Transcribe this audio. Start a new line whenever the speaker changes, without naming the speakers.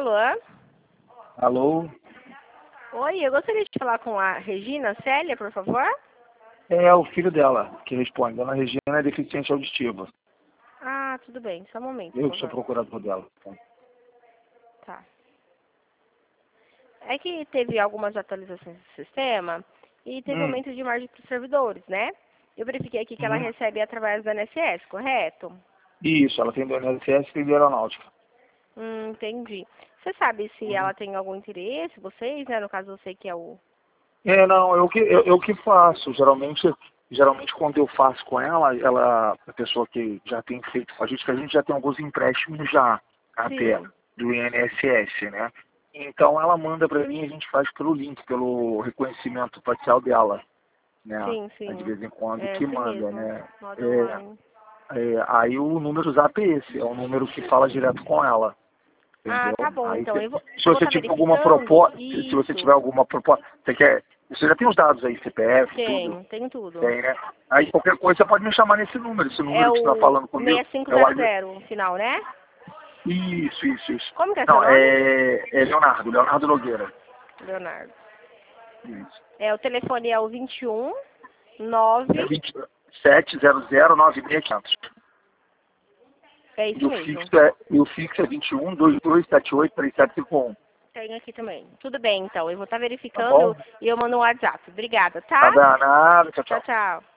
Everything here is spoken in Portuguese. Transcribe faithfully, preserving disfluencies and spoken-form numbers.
Alô?
Alô?
Oi, eu gostaria de falar com a Regina Célia, por favor.
É o filho dela que responde. Dona Regina é deficiente auditiva.
Ah, tudo bem. Só um momento,
Eu
por
que sou
favor.
procurador dela.
Tá. É que teve algumas atualizações do sistema e teve
Hum.
aumento de margem para os servidores, né? Eu verifiquei aqui que ela
Uhum.
recebe através do I N S S, correto?
Isso, ela tem do I N S S e de aeronáutica.
Hum, entendi. Você sabe se
Uhum.
ela tem algum interesse, vocês, né? No caso, você que é o...
É, não, eu que, eu, eu que faço. Geralmente, geralmente quando eu faço com ela, ela, a pessoa que já tem feito com a gente, que a gente já tem alguns empréstimos já, até,
Sim,
do I N S S, né? Então ela manda para mim e a gente faz pelo link, pelo reconhecimento facial dela, né?
sim,
De
sim.
vez em quando
É
que
assim
manda,
mesmo.
né?
Modo
É,
online.
é, aí o número do zap é esse, é o número que fala direto com ela,
Ah,
entendeu?
tá bom,
Aí
então.
se,
Eu vou,
se
eu vou
você
estar
tiver alguma
verificando
proposta, se você tiver
isso.
alguma proposta, você quer, você já tem os dados aí, C P F, tudo,
Tenho, tenho tudo.
tem, né? Aí qualquer coisa você pode me chamar nesse número, esse
É
número que você está
o
falando comigo,
seis cinco
é o
zero
ad-
zero, final, né?
Isso, isso, isso.
Como que é seu
Não,
nome?
é, é Leonardo, Leonardo Nogueira.
Leonardo.
Isso.
É, o telefone é o vinte e um
É
nove.
vinte sete zero zero nove seis zero zero.
É
E
isso
o
mesmo.
fixo é, e o fixo é vinte e um, dois dois sete oito, três sete cinco um.
Tenho aqui também. Tudo bem, então. Eu vou estar
Tá bom?
verificando e eu mando um WhatsApp. Obrigada, tá?
Tá danado, tchau,
Tchau,
tchau.
tchau.